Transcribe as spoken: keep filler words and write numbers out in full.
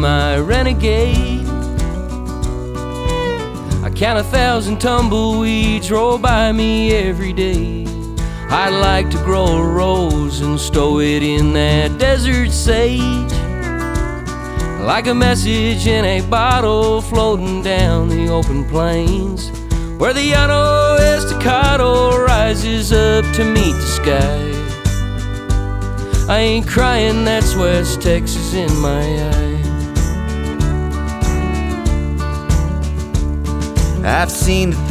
my renegade. I count a thousand tumbleweeds roll by me every day. I'd like to grow a rose and stow it in that desert sage, like a message in a bottle floating down the open plains, where the auto estacado rises up to meet the sky. I ain't crying, that's West Texas in my eye. I've seen a